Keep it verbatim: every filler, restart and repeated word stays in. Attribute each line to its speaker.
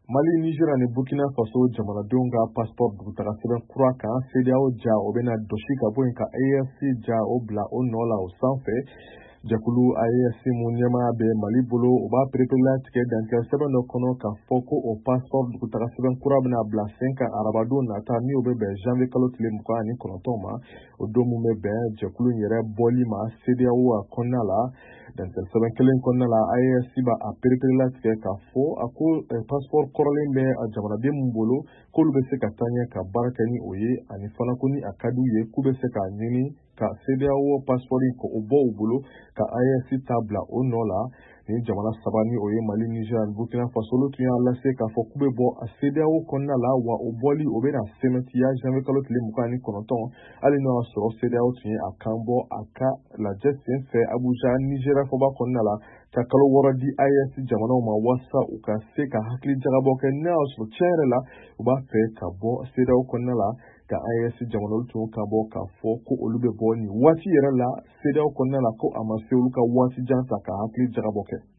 Speaker 1: Mali, Niger ani Burkina Faso jamanadenw ka passeport dugutaga sɛbɛn kura kan C E D E A O ja o bɛna dɔsi ka bɔ yen ka A E S ja o bila o nɔ la o sanfɛ. Jakulu A E S mun ɲɛmaa bɛ Mali bolo o b'a pereperelatigɛ dankɛ sɛbɛn dɔ kɔnɔ k'a fɔ ko o passeport dugutaga sɛbɛn kura bɛna bila sen kan arabadon nata min o bɛ bɛn janvier kalo tile mugan ani kɔnɔntɔn ma. O don mun bɛ bɛn jakulu yɛrɛ bɔli ma C E D E A O a kɔnɔna la. Dankɛ sɛbɛn kelen kɔnɔna la A E S b'a a pereperelatigɛ k'a fɔ a ko passeport kɔrɔlen bɛ a jamanaden mun bolo k'olu bɛ se ka taa ɲɛ ka baara kɛ ni o ye ani fana ko ni a ka d'u ye k'u bɛ se k'a ɲini ka C E D E A O passeport ko o bɔ u bolo ka A E S ta bila o nɔ la. Ni jamana saba ni o ye Mali, Niger ani Burkina Faso olu tun y'a lase k'a fɔ k'u bɛ bɔ a C E D E A O kɔnɔna la wa o bɔli o bɛna sɛmɛntiya janvier kalo tile mugan ani kɔnɔntɔn hali n'o y'a sɔrɔ C E D E A O tun ye a kan bɔ a ka lajɛ sen fɛ Abuja Niger fɔba kɔnɔna la ka kalo wɔɔrɔ di A E S jamanaw ma walasa u ka se ka hakili jagabɔ kɛ n'a y'a sɔrɔ tiɲɛ yɛrɛ la u b'a fɛ ka bɔ C E D E A O kɔnɔna la ka A E S jamanaw tun ka bɔ k'a fɔ ko olu bɛ bɔ nin waati yɛrɛ la C E D E A O kɔnɔna la ko a ma se olu ka waati jan ta ka hakili jagabɔ kɛ.